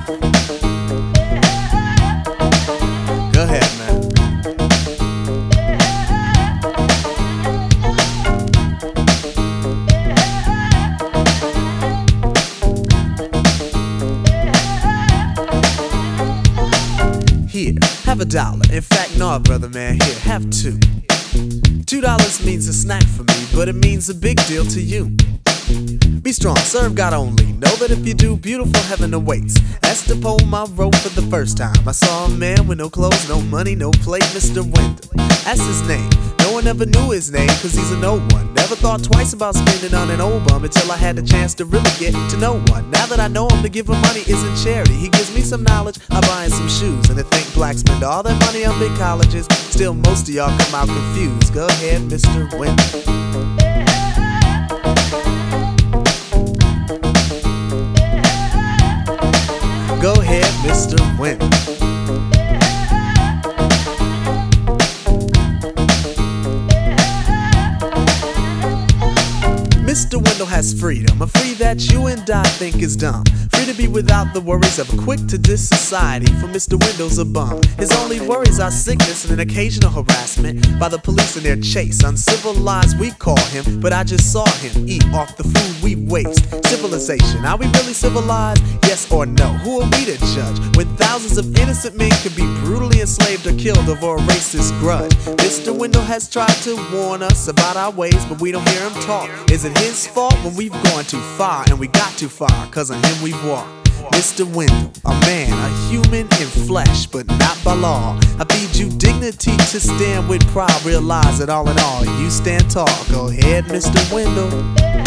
Go ahead, man. Here, have $1. In fact, no, brother man, here, have two. $2 means a snack for me, but it means a big deal to you. Be strong, serve God only. Know that if you do, beautiful heaven awaits. That's the poem I wrote for the first time. I saw a man with no clothes, no money, no plate, Mr. Wendell. That's his name. No one ever knew his name, cause he's a no one. Never thought twice about spending on an old bum until I had the chance to really get to know one. Now that I know him, to give him money isn't charity. He gives me some knowledge, I buy him some shoes. And to think blacks spend all their money on big colleges, still most of y'all come out confused. Go ahead, Mr. Wendell. Go ahead, Mr. Wendell. Mr. Wendell has freedom, a free that you and I think is dumb. Free to be without the worries of a quick-to-diss society, for Mr. Wendell's a bum. His only worries are sickness and an occasional harassment by the police in their chase. Uncivilized we call him, but I just saw him eat off the food we waste. Civilization, are we really civilized? Yes or no? Who are we to judge when thousands of innocent men could be brutally enslaved or killed over a racist grudge? Mr. Wendell has tried to warn us about our ways, but we don't hear him talk. Is it his fault when we've gone too far, and we got too far, cause on him we've walked? Mr. Wendell, a man, a human in flesh, but not by law. I feed you dignity to stand with pride. Realize that all in all, you stand tall. Go ahead, Mr. Wendell.